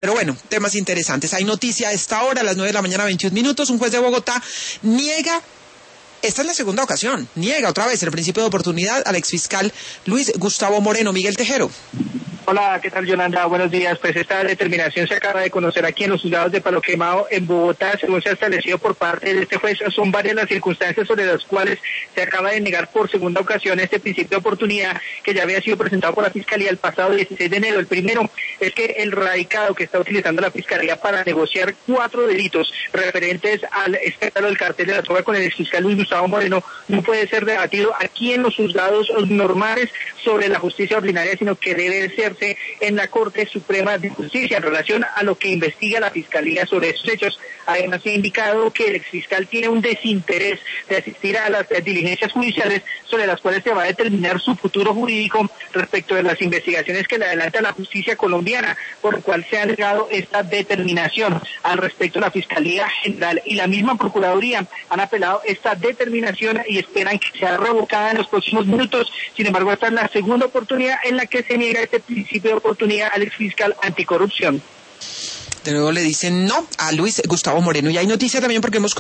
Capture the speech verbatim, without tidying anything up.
Pero bueno, temas interesantes. Hay noticia a esta hora, a las nueve de la mañana, veintiún minutos. Un juez de Bogotá niega, esta es la segunda ocasión, niega otra vez el principio de oportunidad al exfiscal Luis Gustavo Moreno. Miguel Tejero. Hola, ¿qué tal, Yolanda? Buenos días. Pues esta determinación se acaba de conocer aquí en los juzgados de Palo Quemado en Bogotá, según se ha establecido por parte de este juez. Son varias las circunstancias sobre las cuales se acaba de negar por segunda ocasión este principio de oportunidad que ya había sido presentado por la Fiscalía el pasado dieciséis de enero. El primero es que el radicado que está utilizando la Fiscalía para negociar cuatro delitos referentes al escándalo del cartel de la droga con el exfiscal Luis Gustavo Moreno no puede ser debatido aquí en los juzgados normales sobre la justicia ordinaria, sino que debe ser en la Corte Suprema de Justicia en relación a lo que investiga la Fiscalía sobre estos hechos. Además, se ha indicado que el exfiscal tiene un desinterés de asistir a las diligencias judiciales sobre las cuales se va a determinar su futuro jurídico respecto de las investigaciones que le adelanta la justicia colombiana, por lo cual se ha negado esta determinación. Al respecto, la Fiscalía General y la misma Procuraduría han apelado esta determinación y esperan que sea revocada en los próximos minutos. Sin embargo, esta es la segunda oportunidad en la que se niega este principio de oportunidad al exfiscal anticorrupción. De nuevo le dicen no a Luis Gustavo Moreno. Y hay noticia también porque hemos